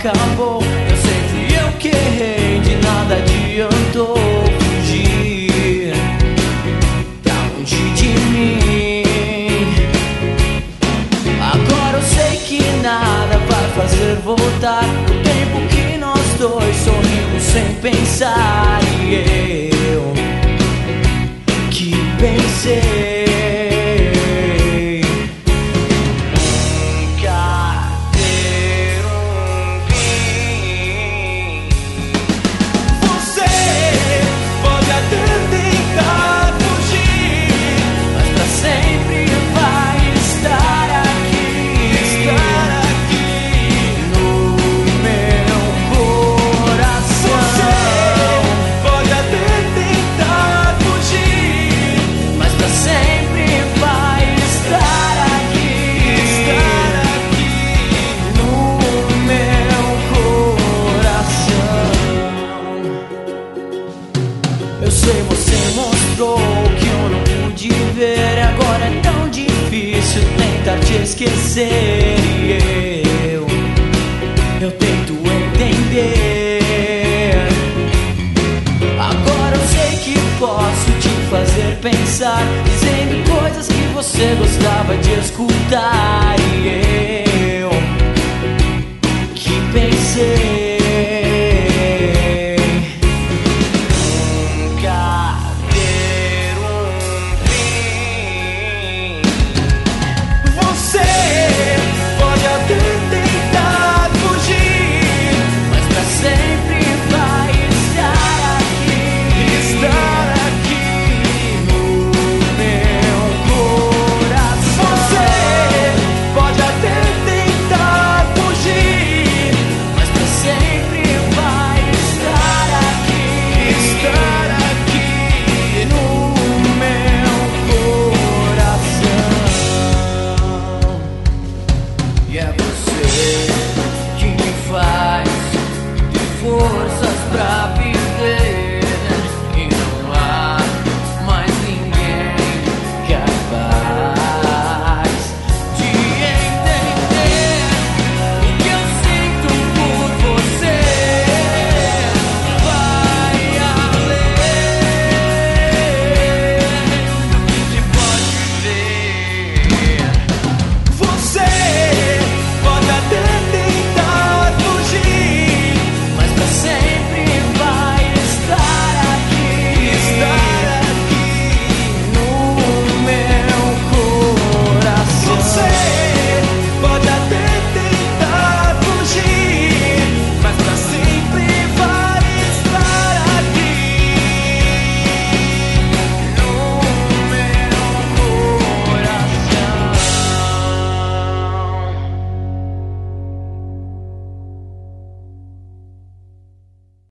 acabou. Eu sei que eu que errei, de nada adiantou fugir pra longe de mim. Agora eu sei que nada vai fazer voltar o tempo que nós dois sorrimos sem pensar. E eu que pensei te esquecer. E eu tento entender. Agora eu sei que posso te fazer pensar, dizendo coisas que você gostava de escutar.